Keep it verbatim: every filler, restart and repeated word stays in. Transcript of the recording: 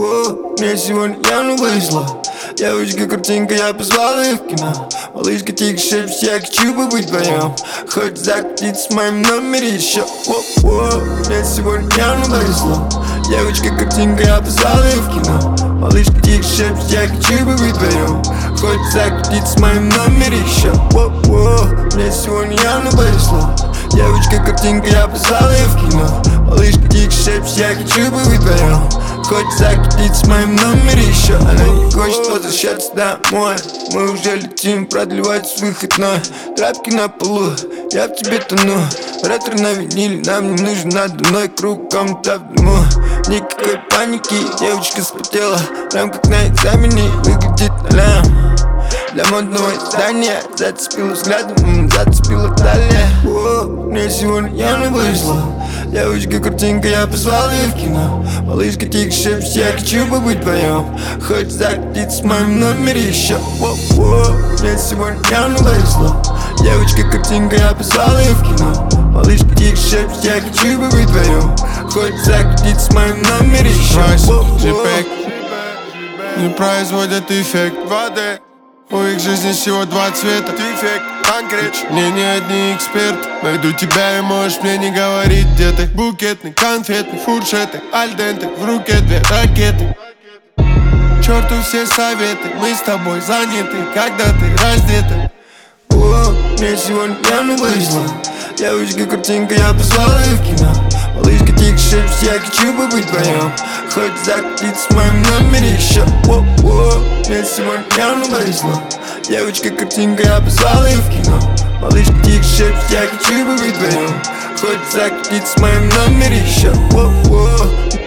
Воу, мне сегодня явно повезло. Девочка, картинка, я позвал ее в кино. Малышка, тихо шепчет, я хочу побыть вдвоем. Хоть закатиться в моем номере еще. Воу, мне сегодня явно повезло. Девочка, картинка, я позвал ее в кино. Малышка, тихо шепчет, я хочу побыть вдвоем. Хоть закатиться в моем номере еще. Воу, мне сегодня явно повезло. Девочка, картинка, я позвал ее в кино. Малышка, тихо шепчет, я хочу побыть вдвоем. Хоть закатиться в моем номере еще. Она не хочет возвращаться домой. Мы уже летим, продлевается выходной. Трапки на полу, я в тебе тону. Ретро на виниле, нам не нужен надо мной. Круг комната в дыму. Никакой паники, девочка спотела. Прям как на экзамене, выглядит нолям. Для модного издания зацепила взглядом, зацепила талия. О, мне сегодня явно повезло. Девочка, картинка, я позвал ее в кино. Малышка, тихо шепчет, я хочу побыть вдвоем. Хоть закатиться в моем номере еще. О, мне сегодня явно повезло. Девочка, картинка, я позвал ее в кино. Малышка, тихо шепчет, я хочу побыть вдвоем. Хоть закатиться в моем номере еще. джипек не производят эффект воды. У их жизни всего два цвета. Дефект, конкрет. Не, не одни эксперты. Найду тебя и можешь мне не говорить, где ты. Букетный, конфетный, фуршеты, альденты. В руке две ракеты. Черту все советы. Мы с тобой заняты, когда ты раздета. О, мне сегодня явно повезло. Девочка, картинка, я позвал ее в кино. Малышка, тихо шепчет, я хочу побыть вдвоем. Хоть закатиться в моем номере еще. О, мне сегодня явно повезло. Девочка, картинка, я позвал ее в кино. Малышка, тихо шепчет, я хочу побыть вдвоем. Хоть закатиться в моем номере еще. О,